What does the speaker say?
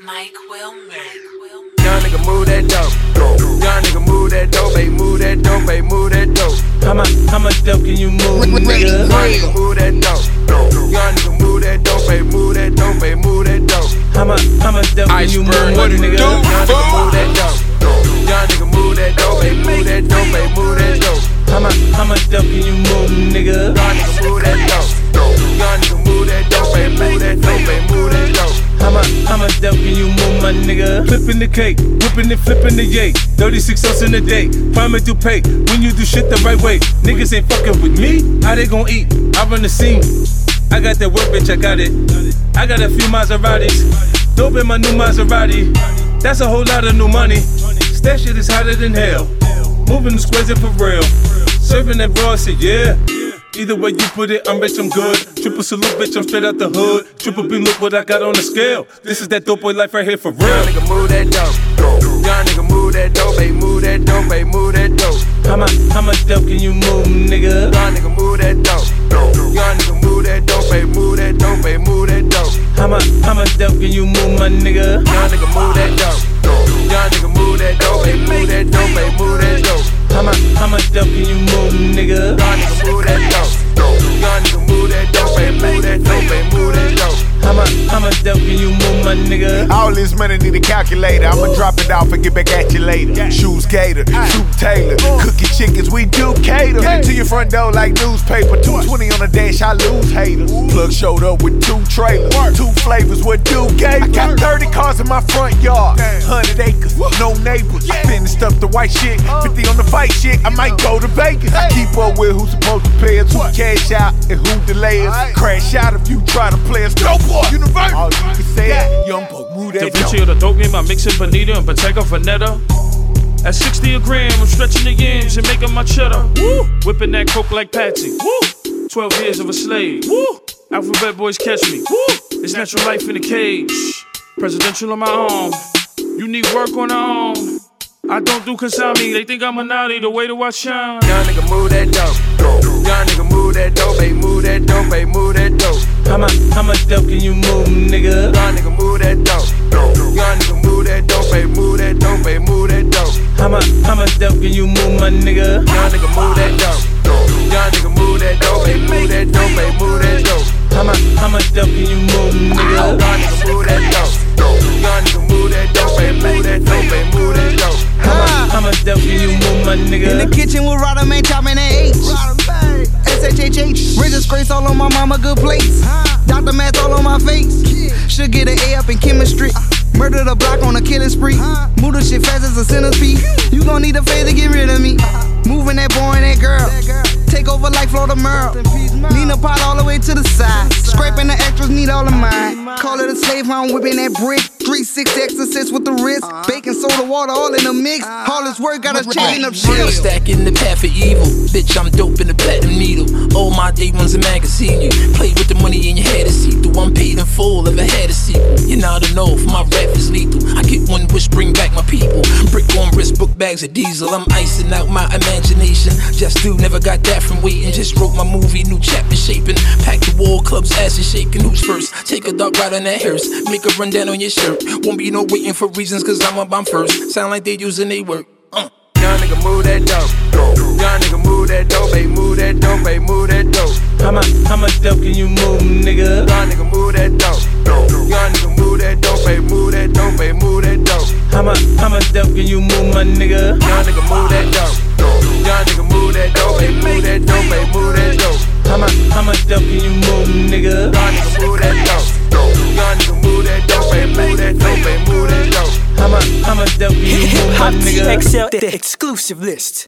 Mike Wilmer. Young nigga move that dope. Young nigga move that dope, baby, move that dope, baby, move that dope. How much dope can you move, nigga? Young nigga move that dope. Young nigga move that dope, baby, move that dope, baby, move that dope. How much dope can you move, nigga? Young nigga move that dope. Young nigga move that dope, baby, move that dope, baby, move that dope. How much dope can you move, nigga? Young nigga move that dope. Young nigga move that dope, baby, move that dope, baby, move that dope. How much dope can you move, my nigga? Flipping the cake, whipping and flipping the yay. 36 cents in a day, promise to pay when you do shit the right way. Niggas ain't fucking with me, how they gon' eat? I run the scene, I got that work, bitch, I got it. I got a few Maseratis, dope in my new Maserati. That's a whole lot of new money. That shit is hotter than hell. Moving the squares for real. Serving that raw, I said yeah. Either way you put it, I'm rich, I'm good. Triple salute, bitch, I'm straight out the hood. Triple beam, look what I got on the scale. This is that dope boy life right here for real. Young nigga move that dope. Young nigga move that dope, baby, move that dope, baby, move that dope. How much dope can you move, nigga? Young nigga move that dope. Young nigga move that dope, baby, move that dope, baby, move that dope. How much dope can you move, my nigga? Young nigga move that dope. Young nigga move that dope, baby, move that dope, baby, move that dope. How much dope can you move, nigga? Young nigga move that dope. Young nigga move that dope, baby, move that dope, baby, move that dope. How much dope can you move, my nigga? All this money need a calculator. I'ma drop it off and get back at you later. Shoes Gator, Shoe Taylor, cookie chickens, we do cater. To your front door like newspaper. 220 on the dash, I lose haters. Plug showed up with 2 trailers, 2 flavors, what do gave? I got 30 cars in my front yard, 100 acres, no neighbors. I finished up the white shit, 50 on the fight shit. I might go to Vegas. I keep up with who's supposed to pay us, who cash out and who delay us. Crash out if you try to play us. Go boy, universe. All you can say is, young buck, move that Da Vinci or the dope game, I'm mixing Bonita and Bottega Veneta. At 60 a gram, I'm stretching the yams and making my cheddar. Woo! Whipping that coke like Patsy. Woo! 12 years of a slave. Woo! Alphabet boys catch me. Woo! It's natural life in a cage. Presidential on my own. You need work on your own. I don't do Kasami, they think I'm a naughty, the way to watch shine. Young nigga move that dope. Young nigga move that dope, baby, move that dope, baby, move that dope. How much dope can you move, nigga? Young nigga move that dope. Young nigga move that dope, baby, move that dope, baby, move that dope. How much dope can you move, my nigga? Young nigga move that dope. Young nigga move that dope, baby, move that dope, baby, move that dope. How much dope can you move, nigga? Young nigga move that dope. Young nigga move that dope, baby, move that dope, baby, move that dope. How much dope can you move, my nigga? In the kitchen with Rodder, man, chopping that H. SHHH. Razor scrapes all on my mama, good plates. Dr. Math all on my face. Should get an A up in chemistry. Murder the block on a killing spree. Move the shit fast as a centipede. You gon' need a fade to get rid of me. Moving that boy and that girl. Take over like Florida Merle. Lean the pot all the way to the side. Scraping the extras, need all of mine. Call it a slave, I'm whipping that brick. 3-6 exorcist with the wrist. Baking soda, water, all in the mix. All this work got us chaining up shit. I'm stacking the path of evil. Bitch, I'm dope in the platinum needle. All my day ones a magazine. You play with the money in your head to see through. I'm paid in full, if I had a sequel. You know to know, for my rap is lethal. I get one wish, bring back my people. Brick on wrist, book bags of diesel. I'm icing out my imagination. Just do, never got that from waiting. Just wrote my movie, new chapter shaping. Pack the wall, clubs, ass is shaking. Who's first? Take a dark ride on that hearse. Make a run down on your shirt. Won't be no waiting for reasons, cause I'm up, I'm first. Sound like they using they work. Young nigga move that dope. Young nigga move that dope, baby, move that dope, baby, move that dope. How much dope can you move, nigga? Young nigga move that dope. Young nigga move that dope, baby, move that dope, baby, move that dope. How much dope can you move, my nigga? Young nigga move that dope. Young nigga move that dope, baby, move that dope, baby, move that dope. How much dope can you move, nigga? Young nigga move that dope. Young nigga move that dope, baby, move that dope, baby, move that dope. How much dope can you move, my nigga? Hip Hop TXL, the exclusive list.